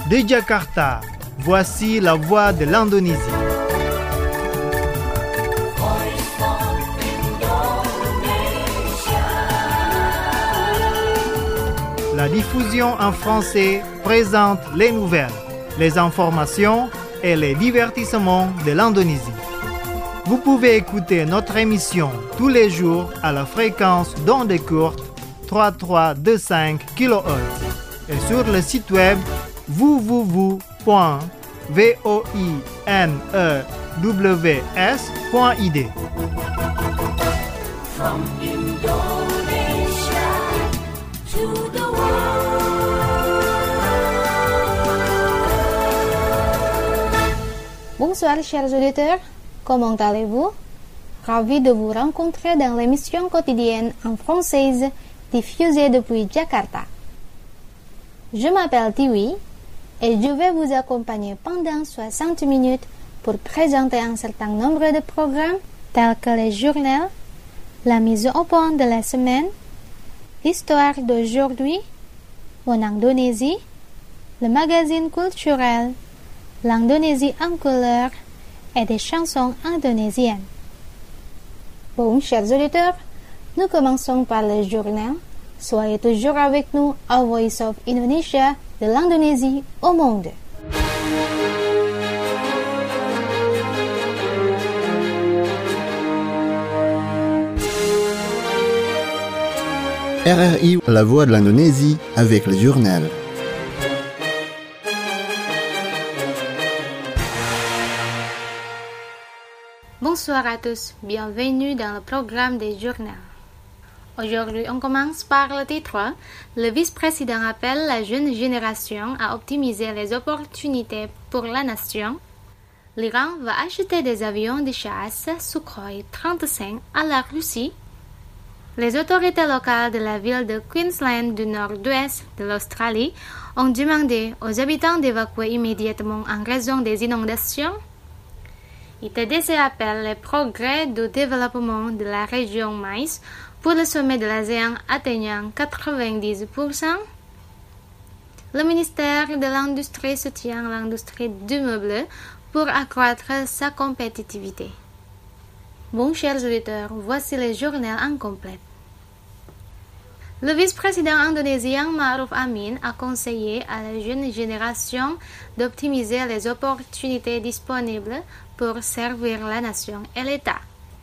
De Jakarta, voici la voix de l'Indonésie. La diffusion en français présente les nouvelles, les informations et les divertissements de l'Indonésie. Vous pouvez écouter notre émission tous les jours à la fréquence d'onde courte 3325 kHz et sur le site web www.voinews.id. From Indonesia to the Bonsoir chers auditeurs, comment allez-vous? Ravi de vous rencontrer dans l'émission quotidienne en française diffusée depuis Jakarta. Je m'appelle Tiwi et je vais vous accompagner pendant 60 minutes pour présenter un certain nombre de programmes tels que les journaux, la mise au point de la semaine, l'histoire d'aujourd'hui, en Indonésie, le magazine culturel, l'Indonésie en couleur et des chansons indonésiennes. Bon, chers auditeurs, nous commençons par le journal. Soyez toujours avec nous à Voice of Indonesia de l'Indonésie au monde. RRI, la voix de l'Indonésie avec le journal. Bonsoir à tous, bienvenue dans le programme des journaux. Aujourd'hui, on commence par le titre. Le vice-président appelle la jeune génération à optimiser les opportunités pour la nation. L'Iran va acheter des avions de chasse Sukhoi 35 à la Russie. Les autorités locales de la ville de Queensland du nord-ouest de l'Australie ont demandé aux habitants d'évacuer immédiatement en raison des inondations. ITDC appelle les progrès du développement de la région maïs pour le sommet de l'ASEAN atteignant 90%. Le ministère de l'Industrie soutient l'industrie du meuble pour accroître sa compétitivité. Bon, chers auditeurs, voici les journaux en complet. Le vice-président indonésien Ma'ruf Amin a conseillé à la jeune génération d'optimiser les opportunités disponibles pour servir la nation et l'État.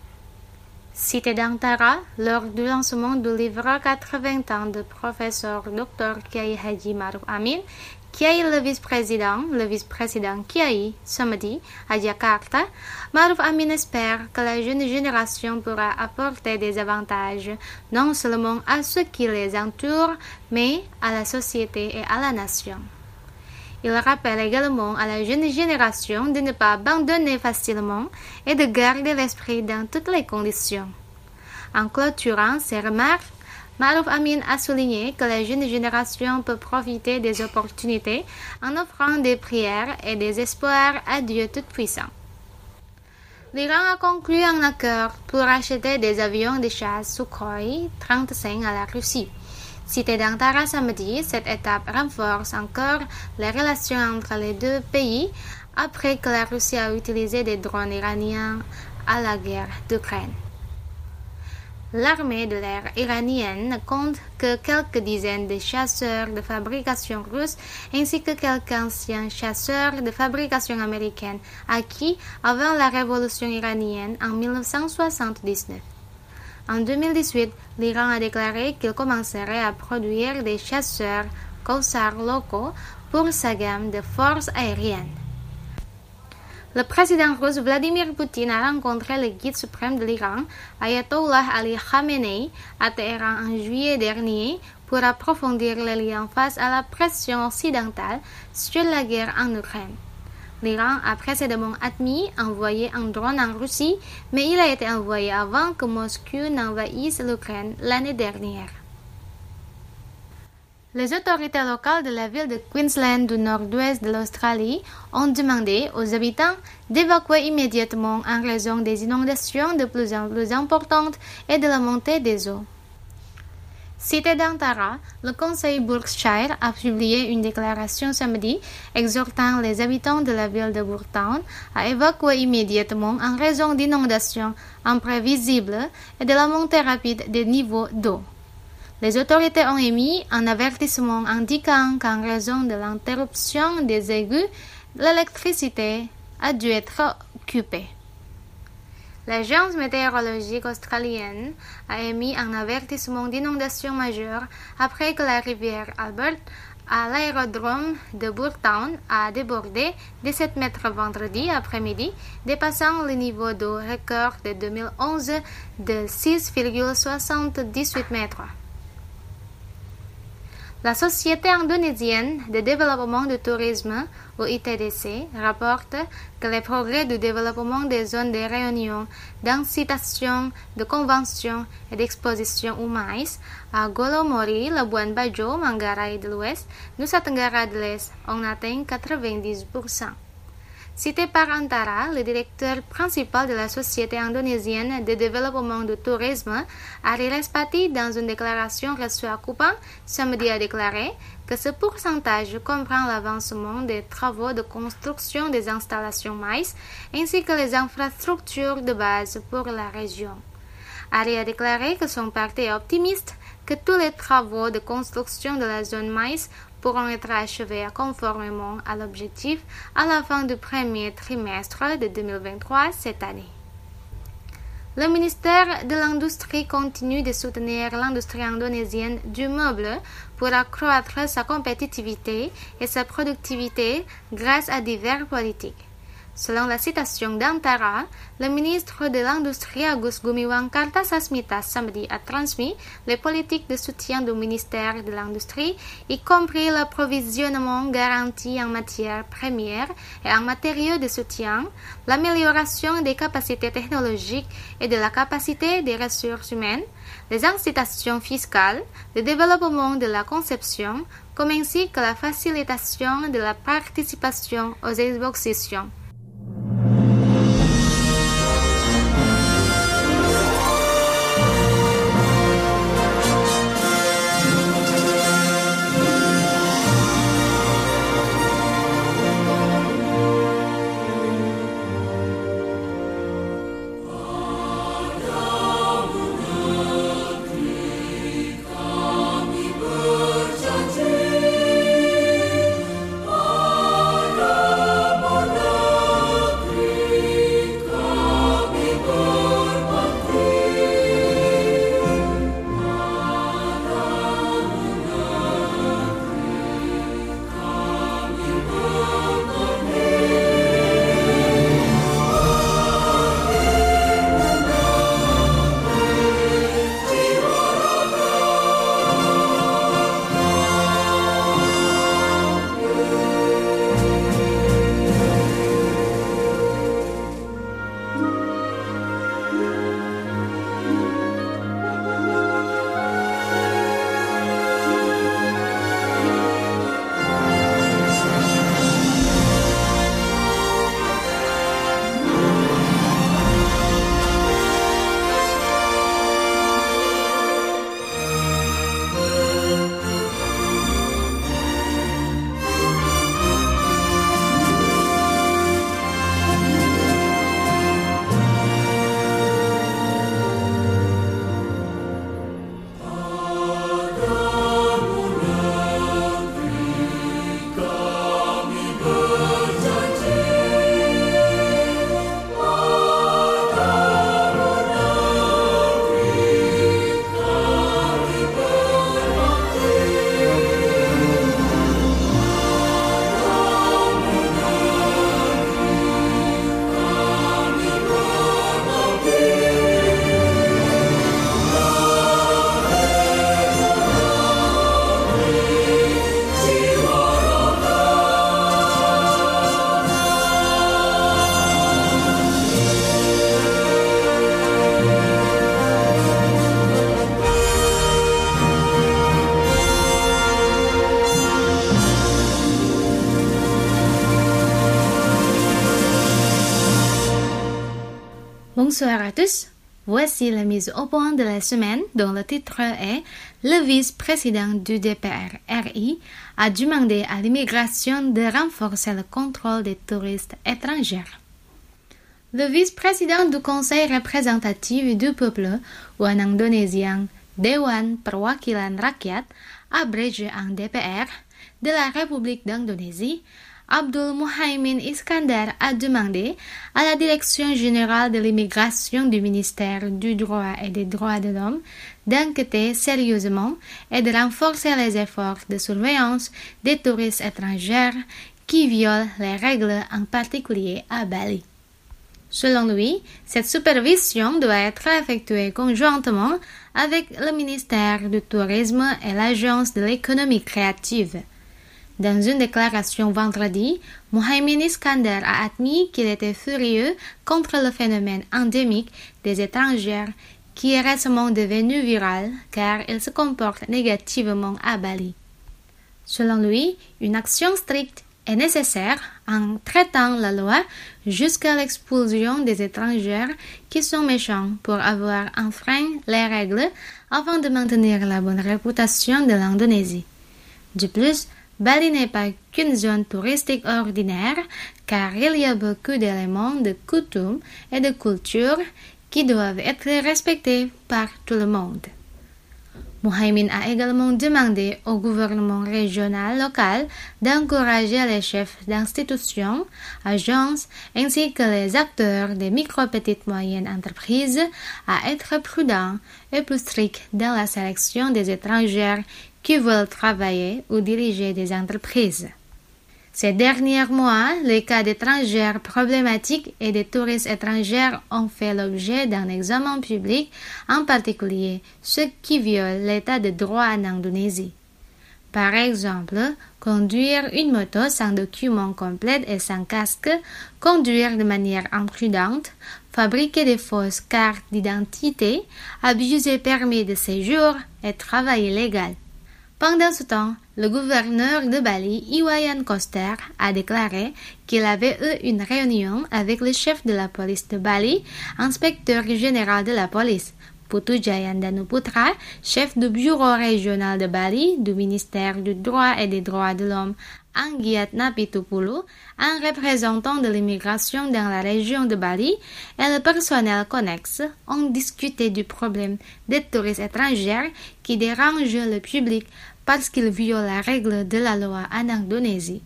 Cité d'Antara, lors du lancement du livre 80 ans de professeur Dr Kiai Haji Ma'ruf Amin, Kiai le vice-président Kiai, samedi, à Jakarta, Ma'ruf Amin espère que la jeune génération pourra apporter des avantages non seulement à ceux qui les entourent, mais à la société et à la nation. Il rappelle également à la jeune génération de ne pas abandonner facilement et de garder l'esprit dans toutes les conditions. En clôturant ses remarques, Ma'ruf Amin a souligné que la jeune génération peut profiter des opportunités en offrant des prières et des espoirs à Dieu Tout-Puissant. L'Iran a conclu un accord pour acheter des avions de chasse Sukhoi 35 à la Russie. Cité d'Antara samedi, cette étape renforce encore les relations entre les deux pays après que la Russie a utilisé des drones iraniens à la guerre d'Ukraine. L'armée de l'air iranienne ne compte que quelques dizaines de chasseurs de fabrication russe ainsi que quelques anciens chasseurs de fabrication américaine acquis avant la révolution iranienne en 1979. En 2018, l'Iran a déclaré qu'il commencerait à produire des chasseurs Kausar locaux pour sa gamme de forces aériennes. Le président russe Vladimir Poutine a rencontré le guide suprême de l'Iran, Ayatollah Ali Khamenei, à Téhéran en juillet dernier pour approfondir les liens face à la pression occidentale sur la guerre en Ukraine. L'Iran a précédemment admis envoyer un drone en Russie, mais il a été envoyé avant que Moscou n'envahisse l'Ukraine l'année dernière. Les autorités locales de la ville de Queensland du nord-ouest de l'Australie ont demandé aux habitants d'évacuer immédiatement en raison des inondations de plus en plus importantes et de la montée des eaux. Cité d'Antara, le conseil Berkshire a publié une déclaration samedi exhortant les habitants de la ville de Bourgtown à évacuer immédiatement en raison d'inondations imprévisibles et de la montée rapide des niveaux d'eau. Les autorités ont émis un avertissement indiquant qu'en raison de l'interruption des égouts, l'électricité a dû être coupée. L'agence météorologique australienne a émis un avertissement d'inondation majeure après que la rivière Albert à l'aérodrome de Bourgtown a débordé de 7 mètres vendredi après-midi, dépassant le niveau d'eau record de 2011 de 6,78 mètres. La Société indonésienne de développement du tourisme, ou ITDC, rapporte que les progrès du développement des zones de réunion, d'incitation, de convention et d'exposition au maïs à Golomori, Labuan Bajo, Manggarai de l'Ouest, Nusa Tenggara de l'Est ont atteint 90%. Cité par Antara, le directeur principal de la Société indonésienne de développement du tourisme, Ari Respati, dans une déclaration reçue à Kupang, samedi a déclaré que ce pourcentage comprend l'avancement des travaux de construction des installations maïs ainsi que les infrastructures de base pour la région. Ari a déclaré que son parti est optimiste que tous les travaux de construction de la zone maïs pourront être achevés conformément à l'objectif à la fin du premier trimestre de 2023 cette année. Le ministère de l'Industrie continue de soutenir l'industrie indonésienne du meuble pour accroître sa compétitivité et sa productivité grâce à diverses politiques. Selon la citation d'Antara, le ministre de l'Industrie Agus Gumiwang Kartasasmita samedi a transmis les politiques de soutien du ministère de l'Industrie, y compris l'approvisionnement garanti en matières premières et en matériaux de soutien, l'amélioration des capacités technologiques et de la capacité des ressources humaines, les incitations fiscales, le développement de la conception, comme ainsi que la facilitation de la participation aux expositions. Bonsoir à tous. Voici la mise au point de la semaine dont le titre est « Le vice-président du DPR-RI a demandé à l'immigration de renforcer le contrôle des touristes étrangers ». Le vice-président du Conseil représentatif du peuple, ou en indonésien Dewan Perwakilan Rakyat, abrégé en DPR, de la République d'Indonésie, Abdul Muhaimin Iskandar a demandé à la Direction générale de l'immigration du ministère du Droit et des Droits de l'Homme d'enquêter sérieusement et de renforcer les efforts de surveillance des touristes étrangers qui violent les règles, en particulier à Bali. Selon lui, cette supervision doit être effectuée conjointement avec le ministère du Tourisme et l'Agence de l'économie créative. Dans une déclaration vendredi, Muhaimin Iskandar a admis qu'il était furieux contre le phénomène endémique des étrangers qui est récemment devenu viral car il se comporte négativement à Bali. Selon lui, une action stricte est nécessaire en traitant la loi jusqu'à l'expulsion des étrangers qui sont méchants pour avoir enfreint les règles afin de maintenir la bonne réputation de l'Indonésie. De plus, Bali n'est pas qu'une zone touristique ordinaire, car il y a beaucoup d'éléments de coutumes et de culture qui doivent être respectés par tout le monde. Muhaimin a également demandé au gouvernement régional local d'encourager les chefs d'institutions, agences ainsi que les acteurs des micro-petites moyennes entreprises à être prudents et plus stricts dans la sélection des étrangers qui veulent travailler ou diriger des entreprises. Ces derniers mois, les cas d'étrangers problématiques et des touristes étrangers ont fait l'objet d'un examen public, en particulier ceux qui violent l'état de droit en Indonésie. Par exemple, conduire une moto sans document complet et sans casque, conduire de manière imprudente, fabriquer des fausses cartes d'identité, abuser permis de séjour et travail illégal. Pendant ce temps, le gouverneur de Bali, Iwayan Koster, a déclaré qu'il avait eu une réunion avec le chef de la police de Bali, inspecteur général de la police, Putu Jayandanuputra, chef du bureau régional de Bali, du ministère du droit et des droits de l'homme, Anggiat Napitupulu, un représentant de l'immigration dans la région de Bali, et le personnel connexe ont discuté du problème des touristes étrangers qui dérangent le public parce qu'ils violent la règle de la loi en Indonésie.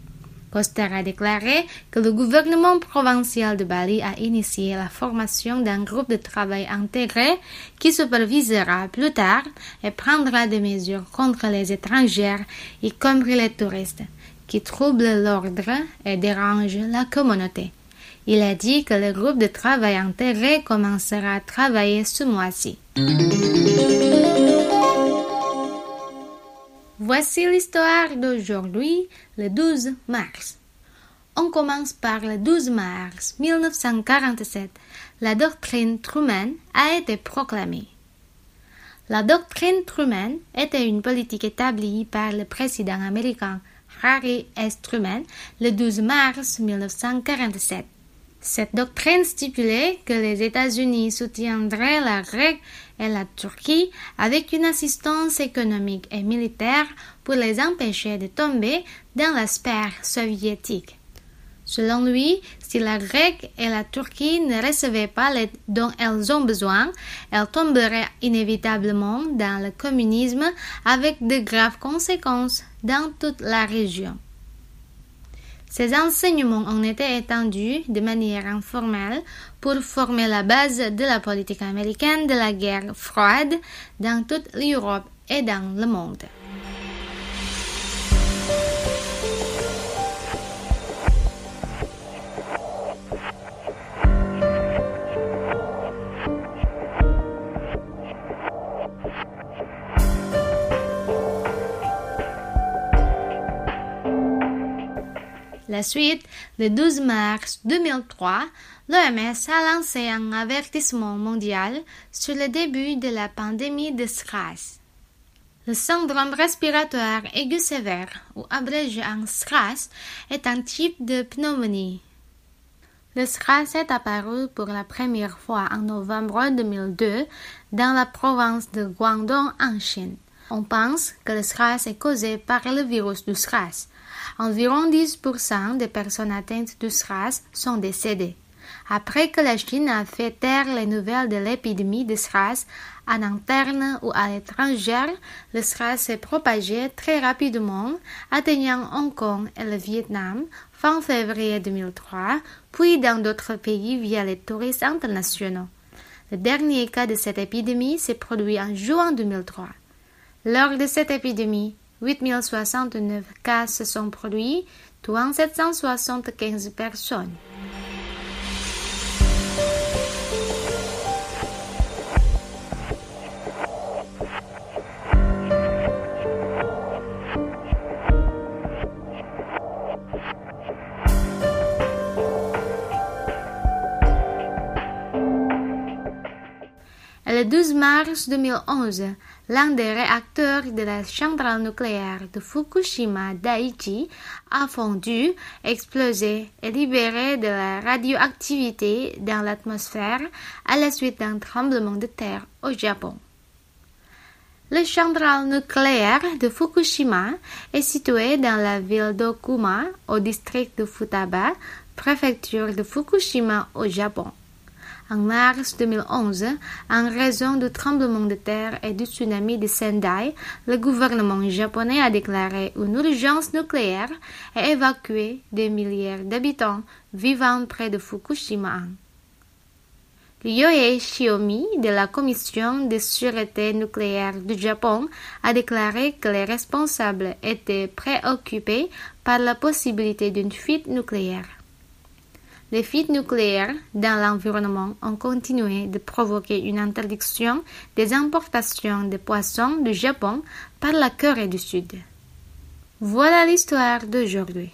Koster a déclaré que le gouvernement provincial de Bali a initié la formation d'un groupe de travail intégré qui supervisera plus tard et prendra des mesures contre les étrangers, y compris les touristes, qui troublent l'ordre et dérangent la communauté. Il a dit que le groupe de travail intégré commencera à travailler ce mois-ci. Voici l'histoire d'aujourd'hui, le 12 mars. On commence par le 12 mars 1947. La doctrine Truman a été proclamée. La doctrine Truman était une politique établie par le président américain Harry S. Truman le 12 mars 1947. Cette doctrine stipulait que les États-Unis soutiendraient la Grèce et la Turquie avec une assistance économique et militaire pour les empêcher de tomber dans la sphère soviétique. Selon lui, si la Grèce et la Turquie ne recevaient pas l'aide dont elles ont besoin, elles tomberaient inévitablement dans le communisme avec de graves conséquences dans toute la région. Ces enseignements ont été étendus de manière informelle pour former la base de la politique américaine de la guerre froide dans toute l'Europe et dans le monde. La suite, le 12 mars 2003, l'OMS a lancé un avertissement mondial sur le début de la pandémie de SRAS. Le syndrome respiratoire aigu sévère, ou abrégé en SRAS, est un type de pneumonie. Le SRAS est apparu pour la première fois en novembre 2002 dans la province de Guangdong en Chine. On pense que le SRAS est causé par le virus du SRAS. Environ 10% des personnes atteintes du SRAS sont décédées. Après que la Chine a fait taire les nouvelles de l'épidémie de SRAS en interne ou à l'étranger, le SRAS s'est propagé très rapidement, atteignant Hong Kong et le Vietnam fin février 2003, puis dans d'autres pays via les touristes internationaux. Le dernier cas de cette épidémie s'est produit en juin 2003. Lors de cette épidémie, 8069 cas se sont produits, tuant 775 personnes. Le 12 mars 2011, l'un des réacteurs de la centrale nucléaire de Fukushima Daiichi a fondu, explosé et libéré de la radioactivité dans l'atmosphère à la suite d'un tremblement de terre au Japon. La centrale nucléaire de Fukushima est située dans la ville d'Okuma, au district de Futaba, préfecture de Fukushima au Japon. En mars 2011, en raison du tremblement de terre et du tsunami de Sendai, le gouvernement japonais a déclaré une urgence nucléaire et évacué des milliers d'habitants vivant près de Fukushima. Ryohei Shiomi de la Commission de sûreté nucléaire du Japon a déclaré que les responsables étaient préoccupés par la possibilité d'une fuite nucléaire. Les fuites nucléaires dans l'environnement ont continué de provoquer une interdiction des importations de poissons du Japon par la Corée du Sud. Voilà l'histoire d'aujourd'hui.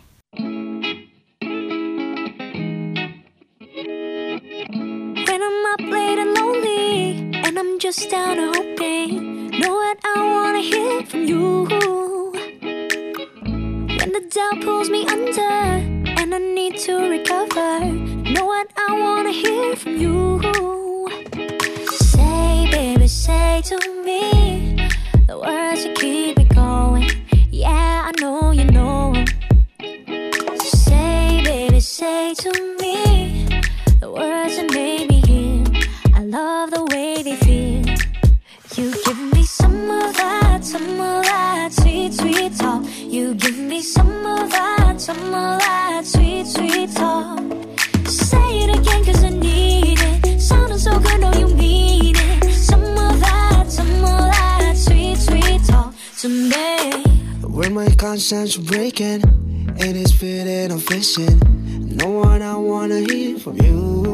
When I'm up late and lonely, and I'm just down and hoping, know what I wanna hear from you. When the doubt pulls me under, and I need to recover, know what I wanna hear from you. Say, baby, say to me the words that keep me going. Yeah, I know you know 'em. Say, baby, say to me the words that make me heal. I love the way they feel. You give me some of that sweet, sweet talk. You give me some of that sweet, sweet talk. Say it again 'cause I need it. Sounding so good, know you mean it. Some of that sweet, sweet talk to me. When my conscience breaking and it's fitting I'm fishing, know what I wanna hear from you.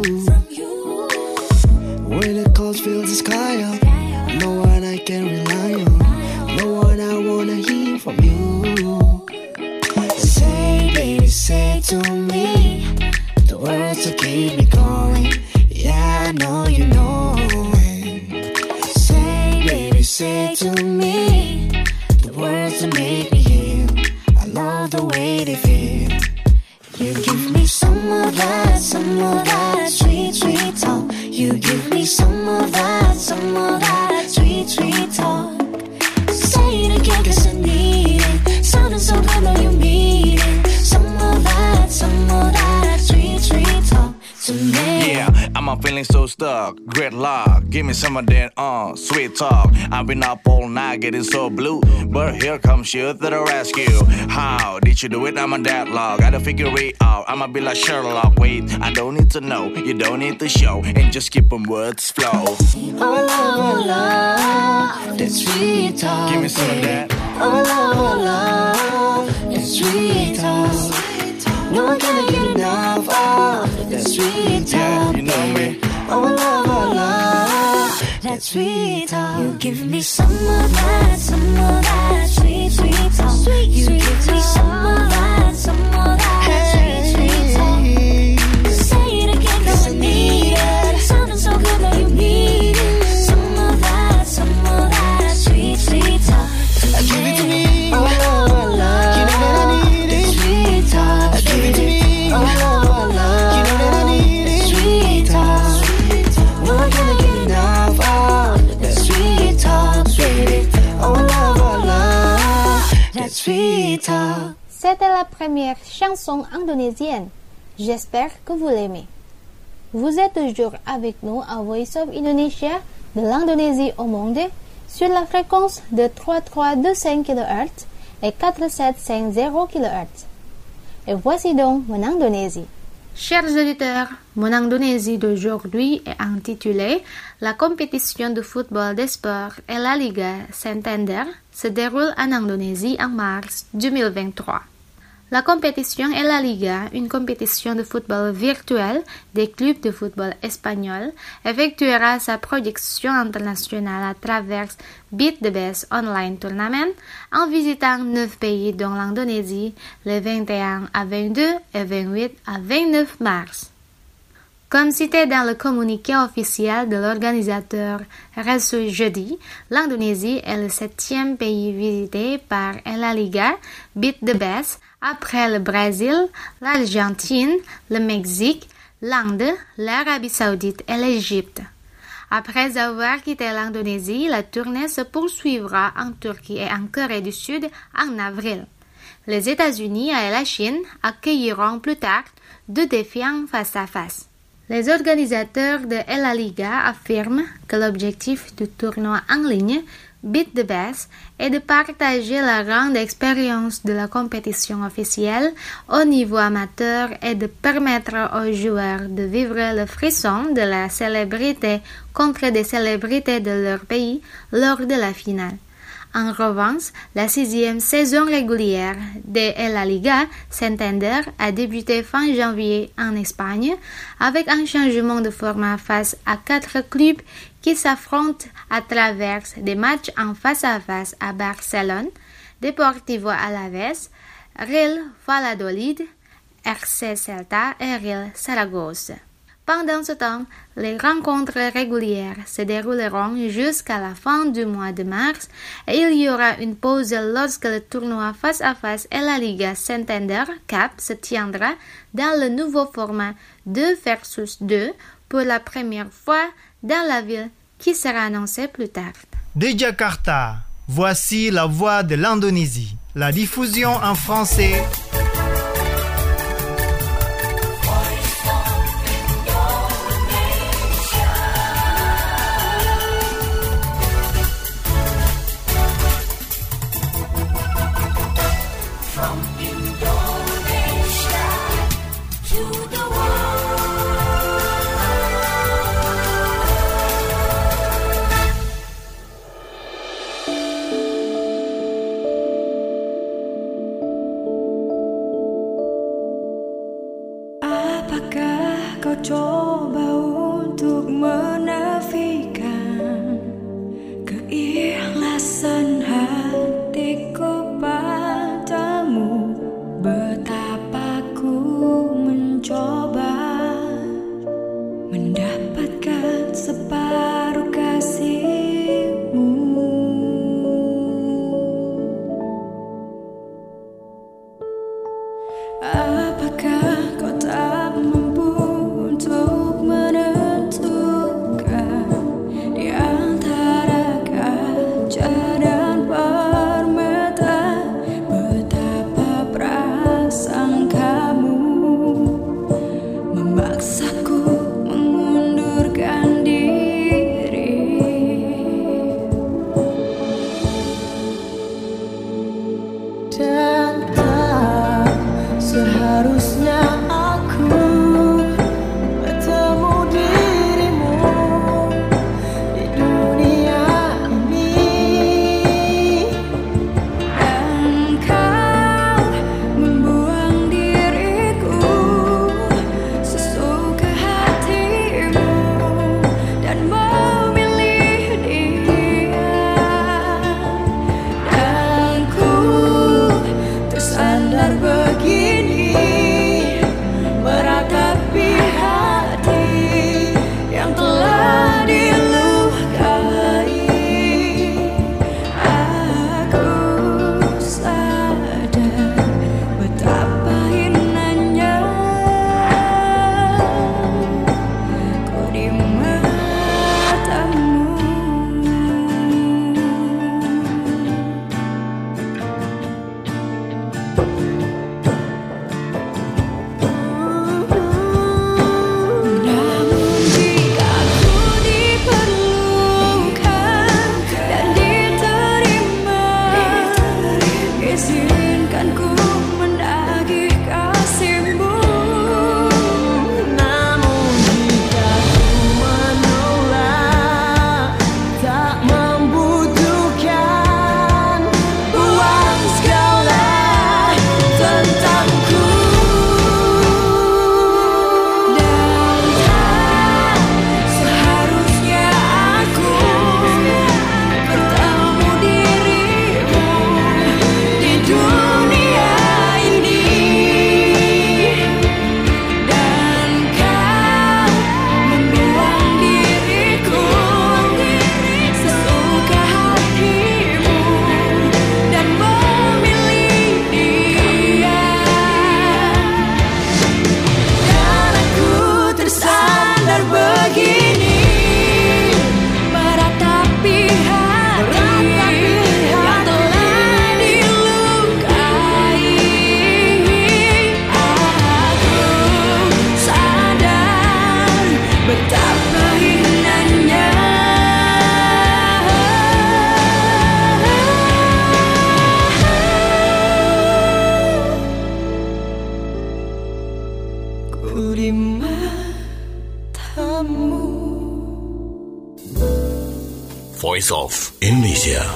When the cold fills the sky up, know what I can rely on. Know what I wanna hear from you. Say, baby, say to me the words that keep me going. Yeah, I know you know it. Say, baby, say to me the words that make me heal. I love the way they feel. You give me some of that sweet, sweet talk. You give me some of that sweet, sweet talk. Say it again 'cause I need it. Sounding so good, know you mean it. Some of that sweet, sweet talk to me. Yeah, I'm feeling so stuck. Gridlock, give me some of that sweet talk. I've been up all night getting so blue, but here comes you to the rescue. How did you do it? I'm a deadlock. Gotta figure it out. I'ma be like Sherlock. Wait, I don't need to know, you don't need to show, and just keep them words flow. Oh love, that sweet talk. Give me some of that. Oh love, that sweet talk. No one can get enough of that sweet talk. Yeah, you know me. Oh love, that sweet talk. You give me some of that sweet, sweet talk. You give me some of that sweet, sweet talk. Say it again 'cause I need it. Sounding so good, know you mean it. Some of that sweet, sweet talk. Give it to me. Oh love, You know that I need it. sweet talk. Give it to me. Oh love, You know that I need Sweet Talk. C'était la première chanson indonésienne. J'espère que vous l'aimez. Vous êtes toujours avec nous à Voice of Indonesia de l'Indonésie au monde sur la fréquence de 3325 kHz et 4750 kHz. Et voici donc mon Indonésie. Chers auditeurs, mon Indonésie d'aujourd'hui est intitulée La compétition de football des sports et la Liga Santander se déroule en Indonésie en mars 2023. La compétition est la Liga, une compétition de football virtuelle des clubs de football espagnols, effectuera sa projection internationale à travers Beat the Best Online Tournament en visitant 9 pays dont l'Indonésie les 21 à 22 et 28 à 29 mars. Comme cité dans le communiqué officiel de l'organisateur reçu jeudi, l'Indonésie est le 7e pays visité par la Liga Beat the Best après le Brésil, l'Argentine, le Mexique, l'Inde, l'Arabie Saoudite et l'Égypte. Après avoir quitté l'Indonésie, la tournée se poursuivra en Turquie et en Corée du Sud en avril. Les États-Unis et la Chine accueilleront plus tard 2 défis en face à face. Les organisateurs de la Liga affirment que l'objectif du tournoi en ligne Beat the Best est de partager la grande expérience de la compétition officielle au niveau amateur et de permettre aux joueurs de vivre le frisson de la célébrité contre des célébrités de leur pays lors de la finale. En revanche, la 6e saison régulière de la Liga Santander a débuté fin janvier en Espagne avec un changement de format face à 4 clubs qui s'affrontent à travers des matchs en face-à-face à Barcelone, Deportivo Alavés, Real Valladolid, RC Celta et Real Saragossa. Pendant ce temps, les rencontres régulières se dérouleront jusqu'à la fin du mois de mars et il y aura une pause lorsque le tournoi face-à-face et la Liga Santander Cup se tiendra dans le nouveau format 2 versus 2 pour la première fois dans la ville qui sera annoncée plus tard. De Jakarta, voici la voix de l'Indonésie. La diffusion en français. Coba untuk menafikan keikhlasan hatiku padamu, betapa ku mencoba mendapatkan separuh kasihmu. Apakah kau tak mampu untuk menentukan di antara kaca dan permata betapa perasaan kamu memaksaku mengundurkan diri. Voice of Indonesia.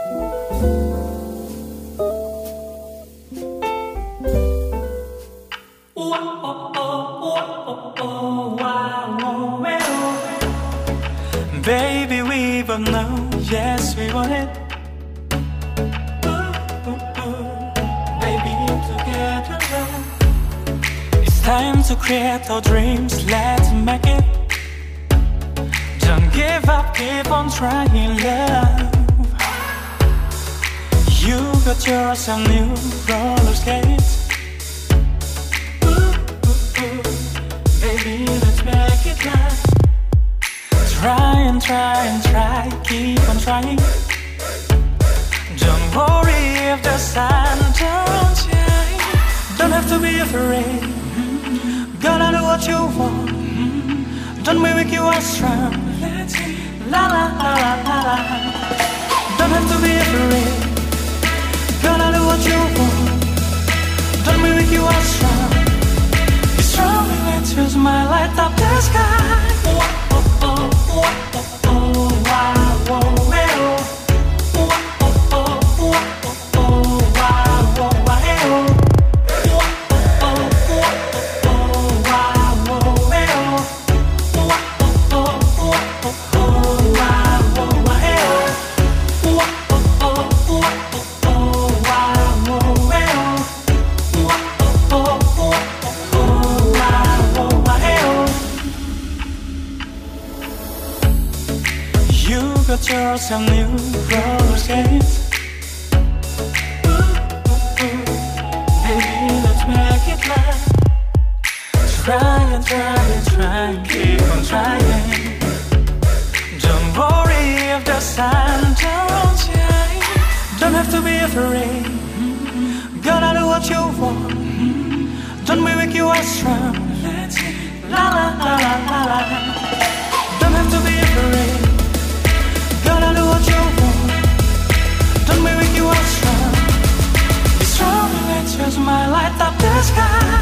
Baby, we both know, yes, we want it. Baby, together. It's time to create our dreams, let's make it. Don't give up, keep on trying, love. You got yourself new roller skates. Baby, let's make it last. Try and try and try, keep on trying. Don't worry if the sun don't shine. Don't have to be afraid. Gotta do what you want. Don't make you are strong. La la la la la la. Don't have to be afraid. Gotta do what you want. Don't make you are strong. Be strong and let's use my light up the sky. Got yourself new roller skates. Baby, let's make it last. Try and try and try, keep on trying. Don't worry if the sun don't shine. Don't have to be afraid. Gotta do what you want. Don't make you are strong. La la la la la la. Don't have to be afraid. Gotta do what you want. Don't make you are strong. Be strong and let's use my light up the sky.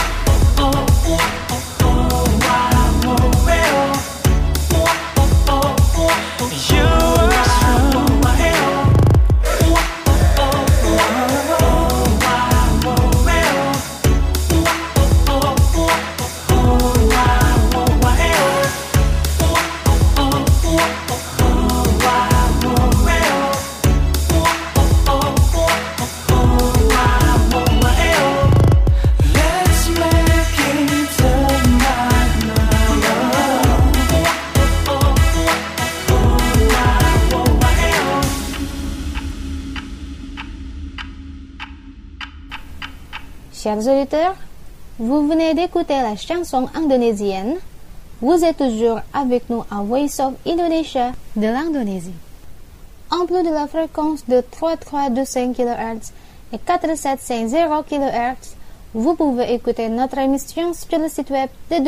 You are strong. Chers auditeurs, vous venez d'écouter la chanson indonésienne. Vous êtes toujours avec nous à Voice of Indonesia de l'Indonésie. En plus de la fréquence de 3325 kHz et 4750 kHz, vous pouvez écouter notre émission sur le site web de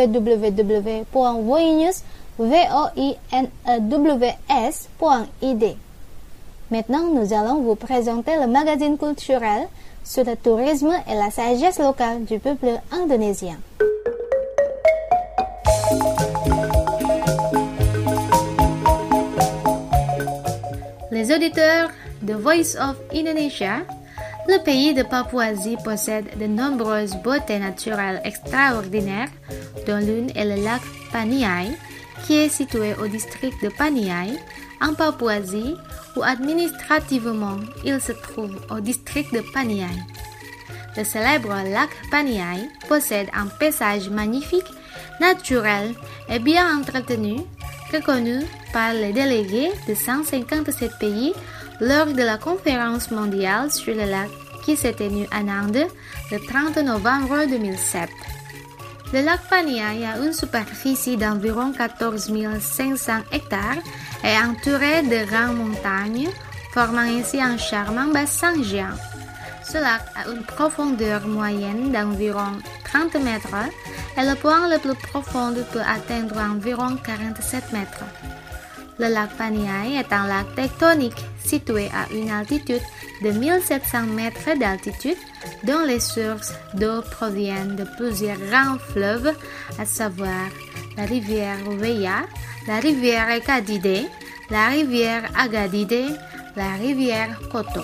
www.voinews.id. Maintenant, nous allons vous présenter le magazine culturel sur le tourisme et la sagesse locale du peuple indonésien. Les auditeurs de Voice of Indonesia, le pays de Papouasie possède de nombreuses beautés naturelles extraordinaires, dont l'une est le lac Paniai, qui est situé au district de Paniai, en Papouasie, où administrativement il se trouve au district de Paniai. Le célèbre lac Paniai possède un paysage magnifique, naturel et bien entretenu, reconnu par les délégués de 157 pays lors de la conférence mondiale sur le lac qui s'est tenue en Inde le 30 novembre 2007. Le lac Paniai a une superficie d'environ 14 500 hectares et entouré de grandes montagnes, formant ainsi un charmant bassin géant. Ce lac a une profondeur moyenne d'environ 30 mètres et le point le plus profond peut atteindre environ 47 mètres. Le lac Paniai est un lac tectonique situé à une altitude de 1700 mètres d'altitude, dont les sources d'eau proviennent de plusieurs grands fleuves, à savoir la rivière Weya, la rivière Ekadide, la rivière Agadide, la rivière Koto.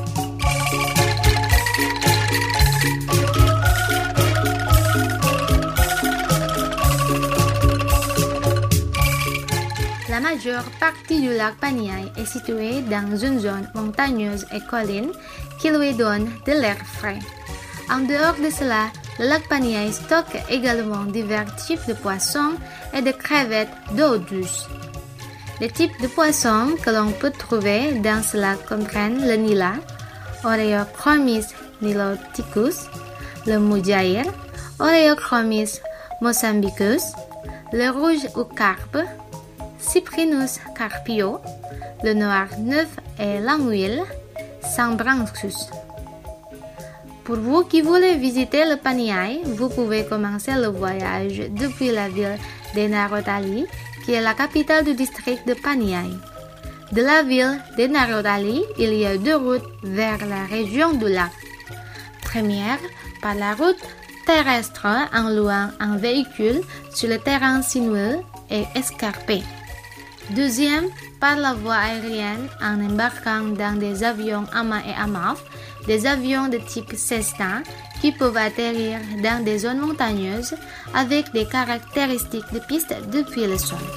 La majeure partie du lac Paniai est située dans une zone montagneuse et colline qui lui donne de l'air frais. En dehors de cela, le lac Paniai stocke également divers types de poissons et de crevettes d'eau douce. Les types de poissons que l'on peut trouver dans ce lac comprennent le nila, Oreochromis niloticus, le mujair, Oreochromis mozambicus, le rouge ou carpe, Cyprinus carpio, le noir neuf et l'anguille, Sambranchus. Pour vous qui voulez visiter le Paniai, vous pouvez commencer le voyage depuis la ville de Narotali, qui est la capitale du district de Paniai. De la ville de Narotali, il y a 2 routes vers la région du lac. Première, par la route terrestre en louant un véhicule sur le terrain sinueux et escarpé. Deuxième, par la voie aérienne en embarquant dans des avions AMA et AMAF, des avions de type Cessna qui peuvent atterrir dans des zones montagneuses avec des caractéristiques de piste depuis le sol.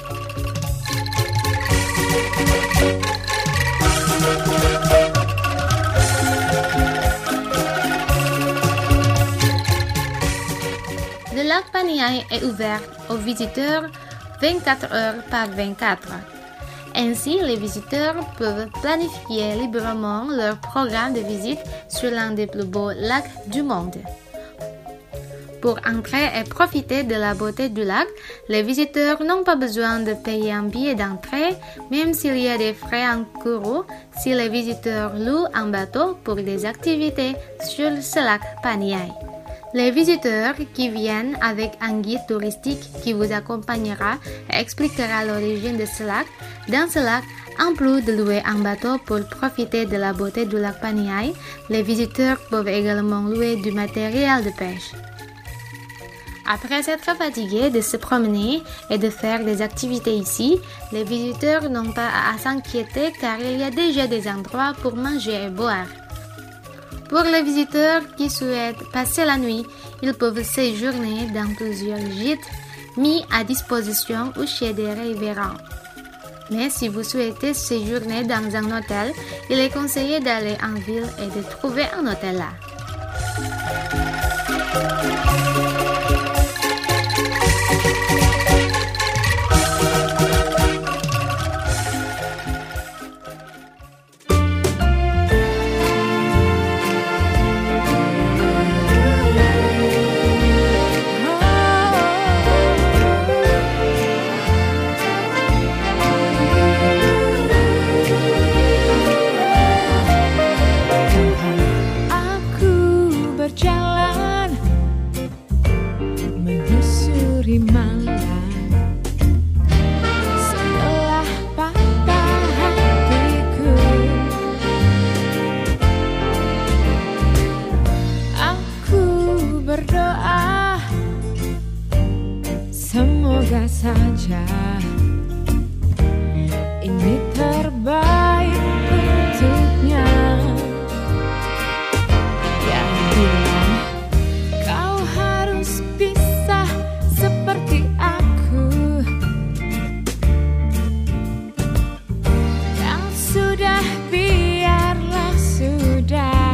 Le lac Paniai est ouvert aux visiteurs 24 heures par 24. Ainsi, les visiteurs peuvent planifier librement leur programme de visite sur l'un des plus beaux lacs du monde. Pour entrer et profiter de la beauté du lac, les visiteurs n'ont pas besoin de payer un billet d'entrée, même s'il y a des frais encourus si les visiteurs louent un bateau pour des activités sur ce lac Paniai. Les visiteurs qui viennent avec un guide touristique qui vous accompagnera et expliquera l'origine de ce lac. Dans ce lac, en plus de louer un bateau pour profiter de la beauté du lac Paniai, les visiteurs peuvent également louer du matériel de pêche. Après s'être fatigués de se promener et de faire des activités ici, les visiteurs n'ont pas à s'inquiéter car il y a déjà des endroits pour manger et boire. Pour les visiteurs qui souhaitent passer la nuit, ils peuvent séjourner dans plusieurs gîtes mis à disposition ou chez des riverains. Mais si vous souhaitez séjourner dans un hôtel, il est conseillé d'aller en ville et de trouver un hôtel là. Semoga saja ini terbaik untuknya. Yang bilang kau harus bisa seperti aku. Yang sudah biarlah sudah.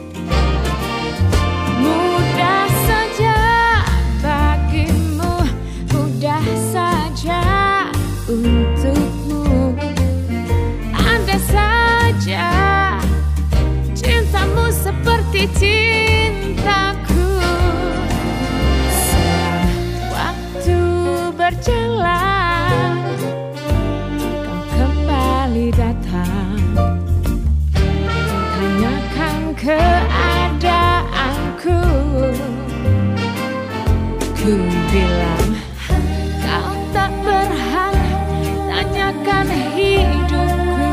Mudah saja bagimu, mudah saja untukmu. Andai saja cintamu seperti cintaku. Selama waktu berjalan, kau kembali datang, tanyakan keadaanku. Ku bilang kau tak berhak tanyakan hidupku.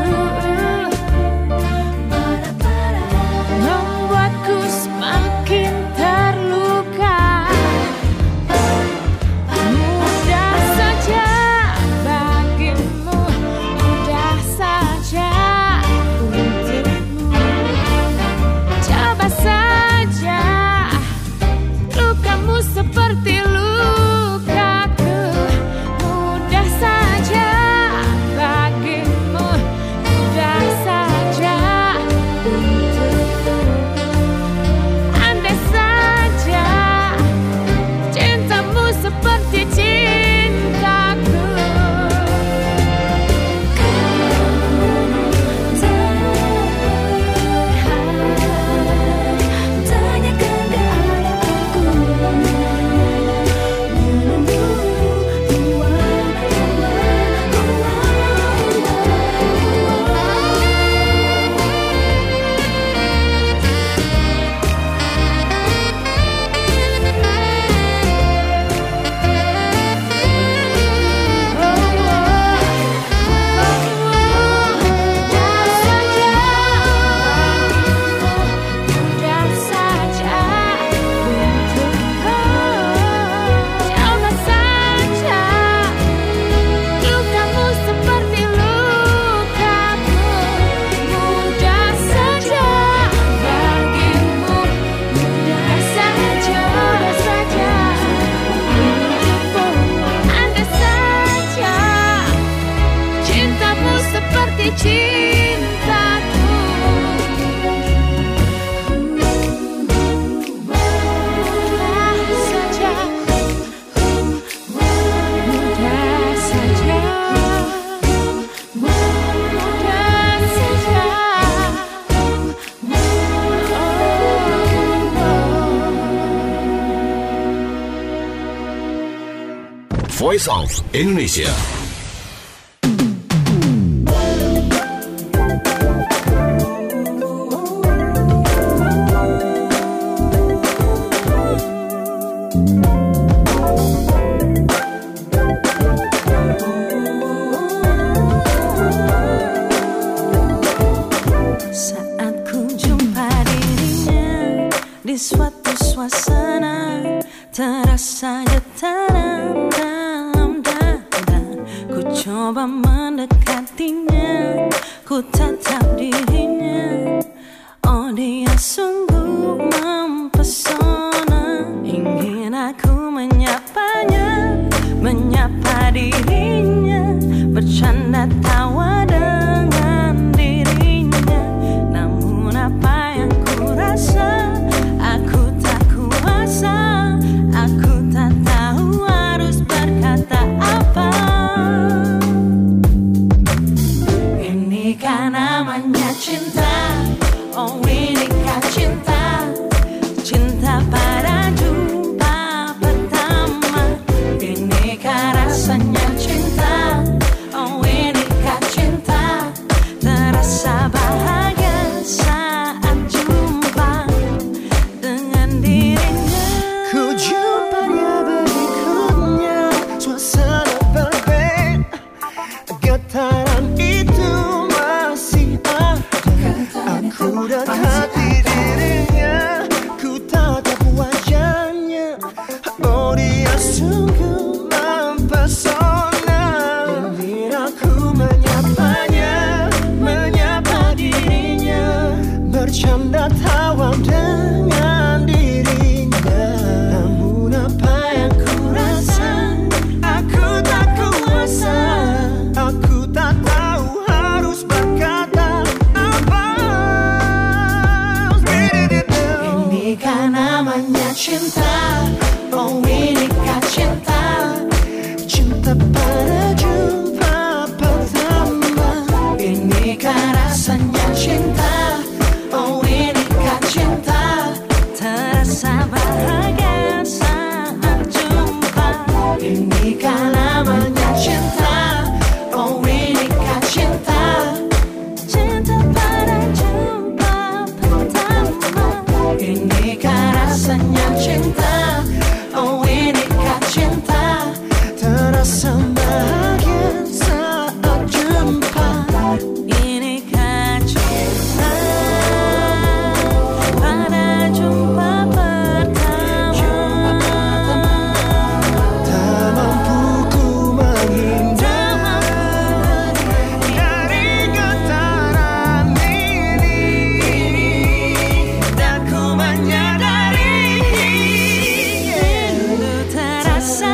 Membuatku semakin terluka. Mudah saja bagimu, mudah Voice of Indonesia. Di suatu suasana terasa getaran dalam dada. Ku coba mendekatinya, ku tatap dirinya. Oh, dia sungguh mempesona. Ingin aku menyapanya, menyapa dirinya, bercanda tawa dengan dirinya. Namun apa yang ku rasa, aku tak kuasa, aku tak tahu harus berkata apa. Ini kan namanya cinta, oh inikah cinta, cinta pada jumpa pertama. Inikah rasanya cinta, oh inikah cinta, terasa bahagia saat jumpa dengan dirinya. Ku jumpa dia berikutnya, suasana berbeda, getaran itu masih ada. Aku dekati dirinya, ku tatap wajahnya. Oh, dia sungguh mempesona. Ingin aku menyapanya, menyapa dirinya, bercanda tawa dengan dirinya. Namun apa yang ku rasa, aku tak kuasa, aku tak tahu harus berkata apa. Ini kan namanya cinta, oh inikah cinta, Cinta pada jumpa pertama. inikah rasanya cinta, oh inikah cinta, terasa bahagia saat jumpa. Inikah namanya cinta, oh inikah cinta, cinta pada jumpa pertama. Inikah rasanya cinta, oh inikah cinta, Terasa bahagia saat jumpa. inikah cinta pada jumpa pertama. Tak mampu ku menghindar dari getaran ini, Dan ku menyadari itu terasa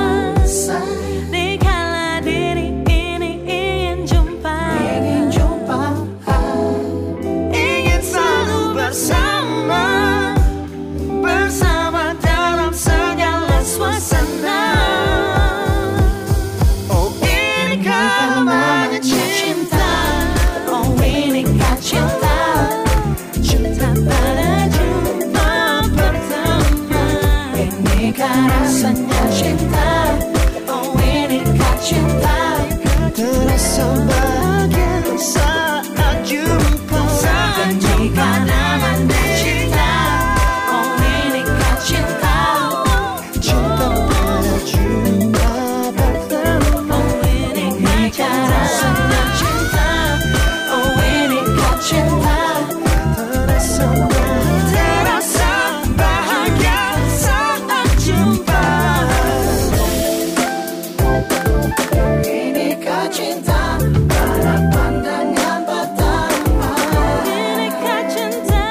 dikala diri ini ingin jumpa, ingin selalu bersama, bersama dalam segala suasana. Oh, inikah namanya cinta, oh inikah cinta, cinta pada jumpa pertama. Inikah rasanya cinta, oh inikah cinta, terasa bahagia saat jumpa. inikah namanya cinta, oh inikah cinta, Cinta pada jumpa pertama. oh inikah rasanya cinta, oh inikah cinta, Terasa bahagia saat jumpa. inikah cinta pada pandangan pertama. Inikah cinta,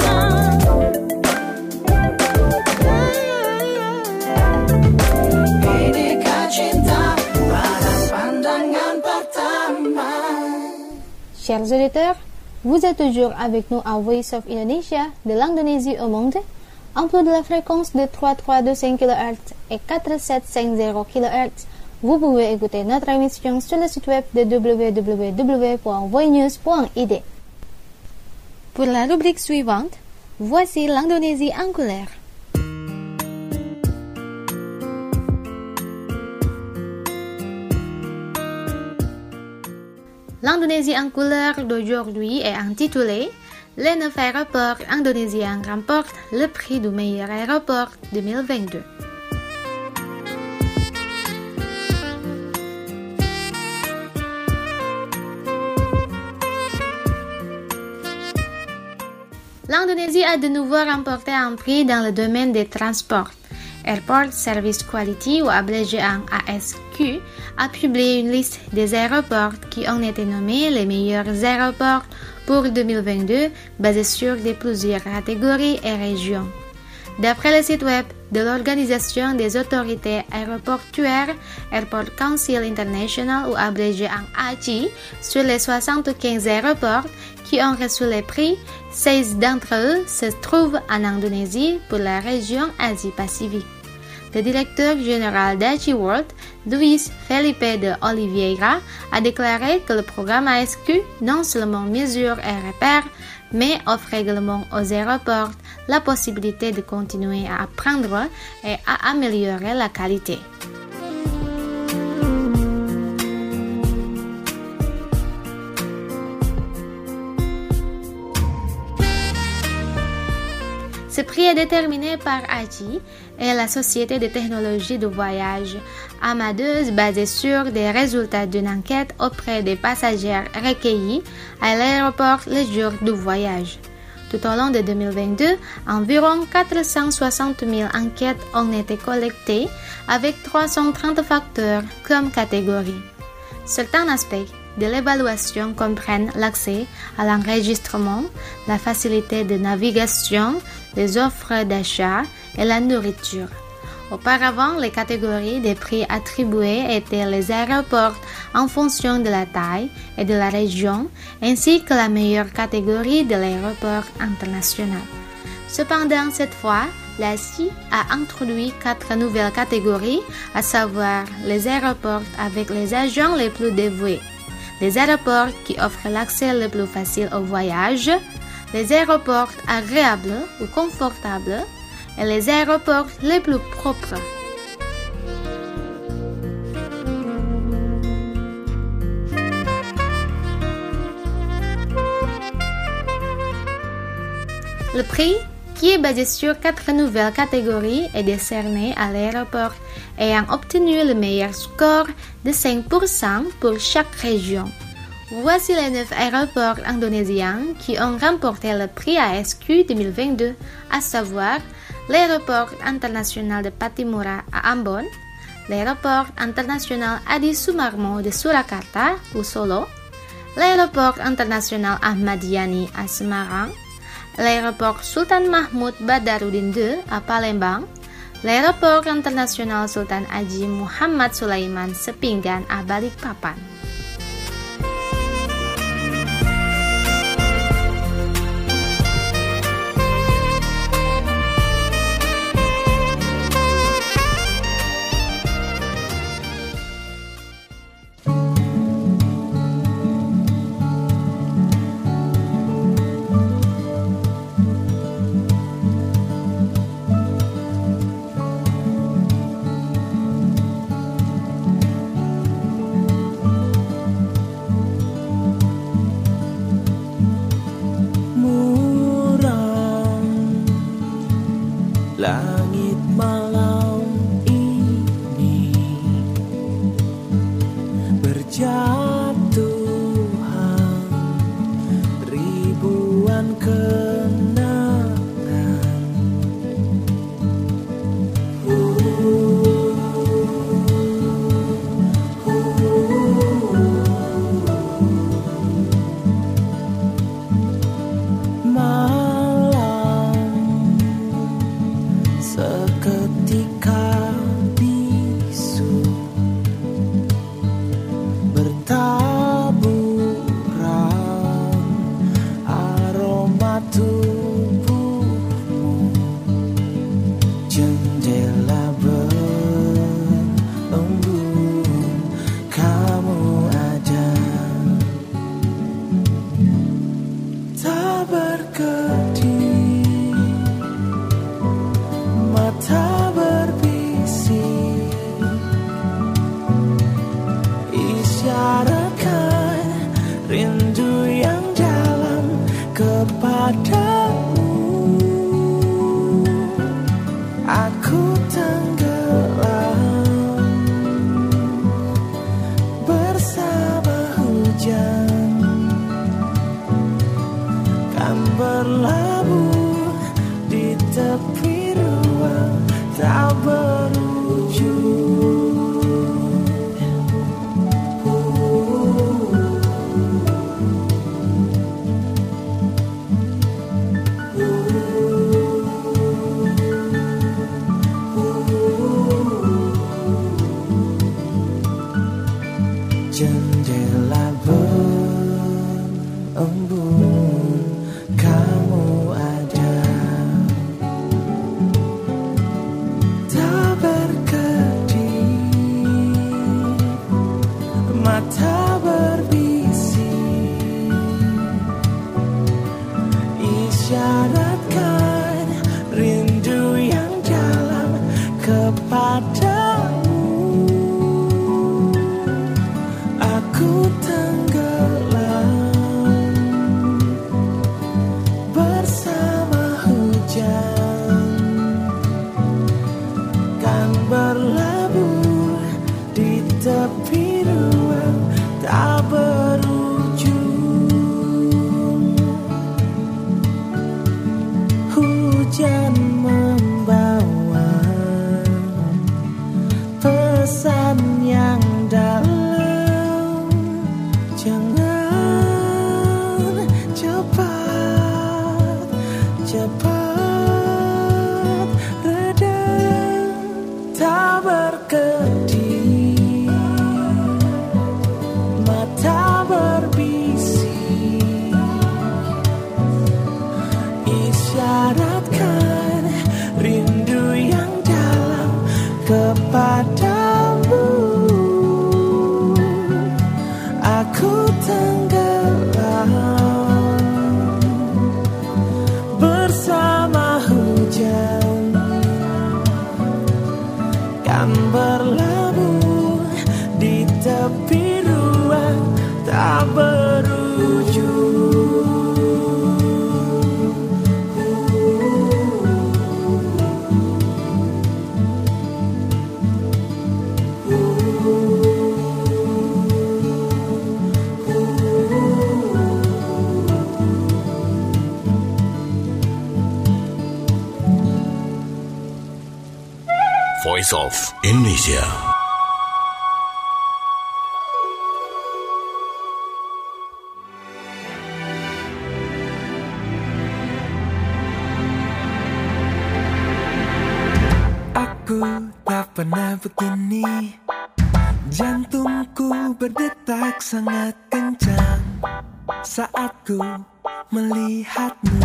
inikah cinta pada pandangan pertama. Chers auditeurs, vous êtes toujours avec nous à Voice of Indonesia de l'Indonésie au monde, ampleur de la fréquence de 3325 kHz et 4750 kHz. Vous pouvez écouter notre émission sur le site web de www.voinews.id. Pour la rubrique suivante, voici l'Indonésie en couleur. L'Indonésie en couleur d'aujourd'hui est intitulée Les 9 aéroports indonésiens remportent le prix du meilleur aéroport 2022. L'Indonésie a de nouveau remporté un prix dans le domaine des transports. Airport Service Quality, ou abrégé en ASQ, a publié une liste des aéroports qui ont été nommés les meilleurs aéroports pour 2022, basés sur plusieurs catégories et régions. D'après le site web de l'Organisation des autorités aéroportuaires, Airport Council International, ou abrégé en ACI, sur les 75 aéroports qui ont reçu les prix, 16 d'entre eux se trouvent en Indonésie pour la région Asie-Pacifique. Le directeur général d'ACI World, Luis Felipe de Oliveira, a déclaré que le programme ASQ non seulement mesure et repère, mais offre également aux aéroports la possibilité de continuer à apprendre et à améliorer la qualité. Ce prix est déterminé par ACI et la société de technologie de voyage Amadeus, basée sur des résultats d'une enquête auprès des passagers recueillis à l'aéroport le jour du voyage. Tout au long de 2022, environ 460 000 enquêtes ont été collectées avec 330 facteurs comme catégorie. Certains aspects de l'évaluation comprennent l'accès à l'enregistrement, la facilité de navigation, les offres d'achat et la nourriture. Auparavant, les catégories des prix attribués étaient les aéroports en fonction de la taille et de la région, ainsi que la meilleure catégorie de l'aéroport international. Cependant, cette fois, l'ACI a introduit 4 nouvelles catégories, à savoir les aéroports avec les agents les plus dévoués, les aéroports qui offrent l'accès le plus facile au voyage, les aéroports agréables ou confortables et les aéroports les plus propres. Le prix, qui est basé sur 4 nouvelles catégories, est décerné à l'aéroport ayant obtenu le meilleur score de 5% pour chaque région. Voici les 9 aéroports indonésiens qui ont remporté le prix ASQ 2022, à savoir l'aéroport international de Pattimura à Ambon, l'aéroport international Adi Sumarmo de Surakarta ou Solo, l'aéroport international Ahmad Yani à Semarang, l'aéroport Sultan Mahmud Badarudin II à Palembang, l'aéroport international Sultan Haji Muhammad Sulaiman Sepinggan à Balikpapan. Langit malam ini berjatuhan ribuan kenangan. Seketika bisu bertahan kepadamu. Aku tenggelam bersama hujan, kan berlabuh di tepi ruang tak berujung. Jendela berembun, kamu ada, tak berkedip, mata berbisik, isyaratkan rindu yang dalam kepadamu. Aku tenggelam bersama hujan, kan berlabuh di tepi ruang tak berujung. Hujan membawa pesan yang dalam. Jangan cepat reda, tak berkedip, mata berbisik, isyaratkan rindu yang dalam kepadamu. Aku tenggelam bersama hujan, kan berlabuh di tepi ruang tak berujung. Voice of Indonesia. Aku tak pernah begini, jantungku berdetak sangat kencang saat ku melihatmu.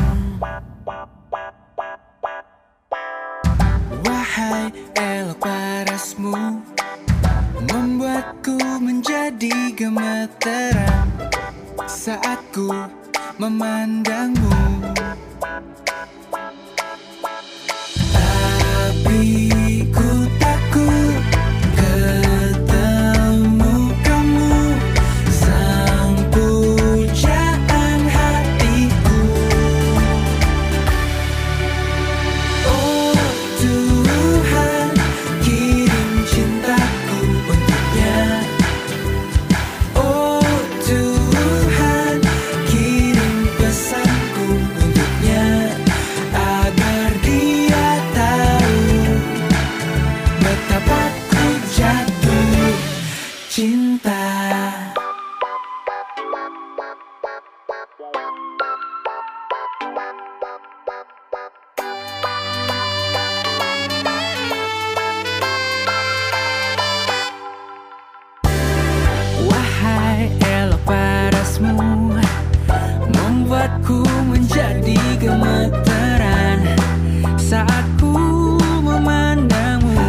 Wahai elok parasmu, membuatku menjadi gemeteran saat ku memandangmu. Tapi ku takut ketemu kamu, sang pujaan hatiku. Oh Tuhan, kirim cintaku untuknya. Oh Tuhan, kirim pesanku untuknya, agar dia tahu betapa ku jatuh cinta. Wahai elok parasmu, membuatku menjadi gemeteran saat ku memandangmu.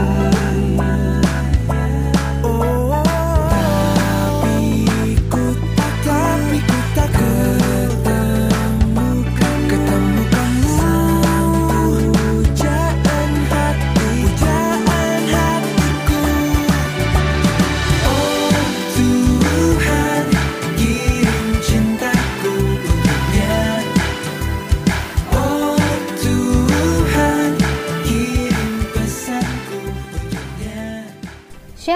Oh, tapi ku tak ketemu kamu, sang pujaan hatiku. Oh Tuhan, kirim cintaku untuknya,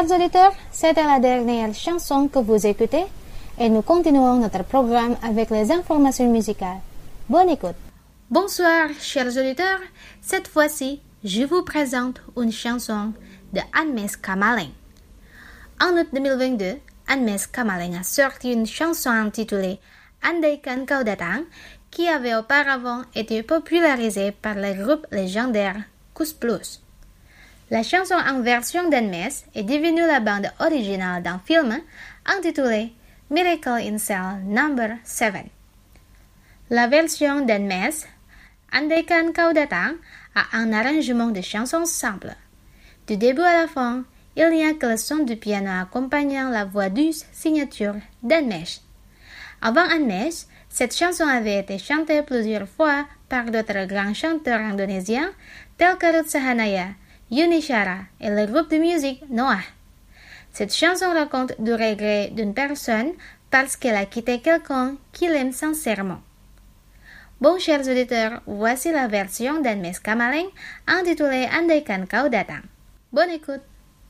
Chers auditeurs, c'était la dernière chanson que vous écoutez et nous continuons notre programme avec les informations musicales. Bonne écoute. Bonsoir, chers auditeurs. Cette fois-ci, je vous présente une chanson de Anmes Kamaleng. En août 2022, Anmes Kamaleng a sorti une chanson intitulée Andaikan Kau Datang, qui avait auparavant été popularisée par le groupe légendaire Kus Plus. La chanson en version d'Anmes est devenue la bande originale d'un film intitulé Miracle in Cell No. 7. La version d'Anmes, Andaikan Kau Datang, a un arrangement de chansons simple. Du début à la fin, il n'y a que le son du piano accompagnant la voix douce signature d'Anmes. Avant Anmes, cette chanson avait été chantée plusieurs fois par d'autres grands chanteurs indonésiens tels que Ruth Sahanaya, Yuni Shara et le groupe de musique Noah. Cette chanson raconte du regret d'une personne parce qu'elle a quitté quelqu'un qui l'aime sincèrement. Bon, chers auditeurs, voici la version d'Anmes Kamaleng intitulée Andaikan Kau Datang. Bonne écoute.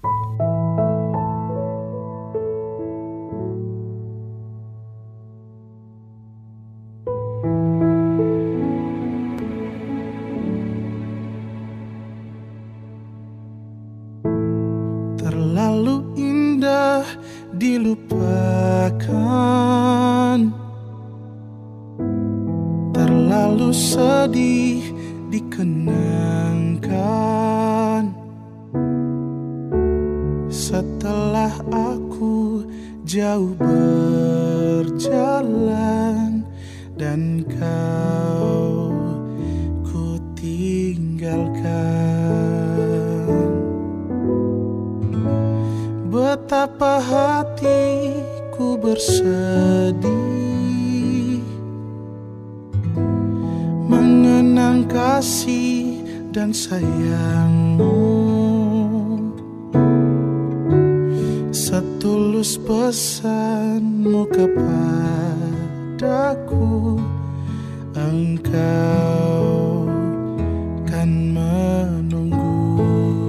Terlalu indah dilupakan, terlalu sedih dikenangkan. Setelah aku jauh berjalan dan kau ku tinggalkan, betapa hatiku bersedih mengenang kasih dan sayangmu. Setulus pesanmu kepadaku, engkau kan menunggu.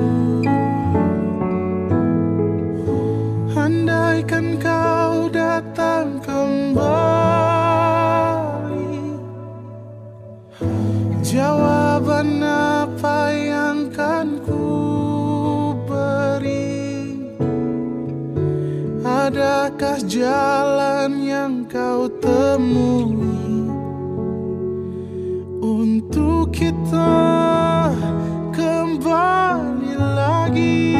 Andaikan kau datang kembali, jawaban apa yang kan ku beri? Adakah jalan yang kau temui untuk kita kembali lagi?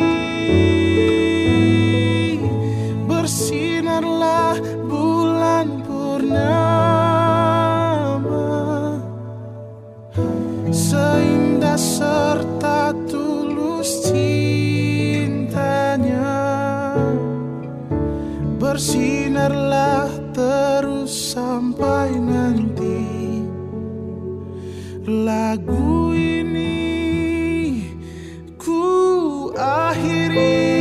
Bersinarlah bulan purnama, seindah serta tulus cintanya. Bersinarlah terus sampai nanti lagu ini ku akhiri.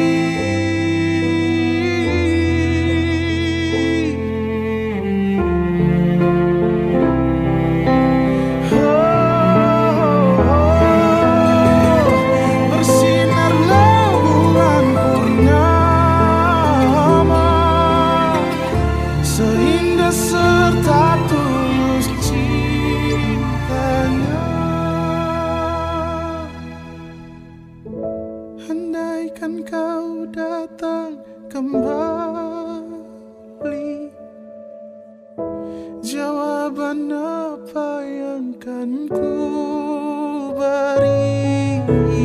Andaikan kau datang kembali, jawaban apa yang kan ku beri?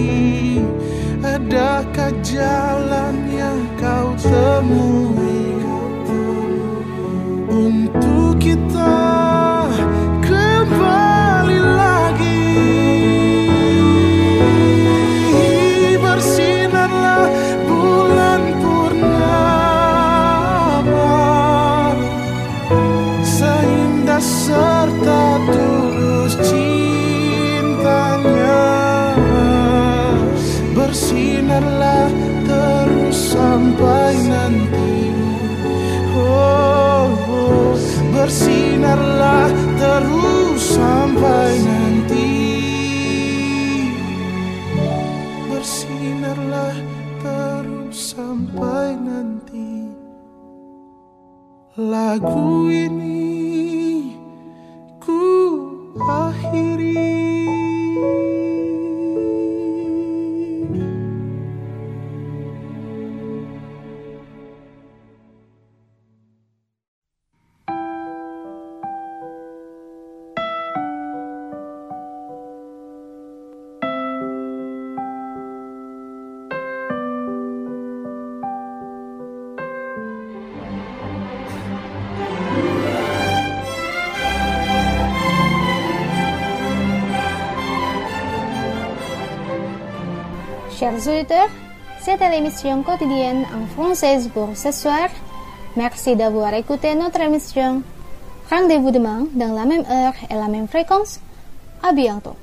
Adakah jalan yang kau temui untuk kita kembali lagi? Bersinarlah bulan purnama, seindah serta tulus cintanya. Bersinarlah Lagu ini ku akhiri. Chers auditeurs, c'était l'émission quotidienne en française pour ce soir. Merci d'avoir écouté notre émission. Rendez-vous demain dans la même heure et la même fréquence. À bientôt.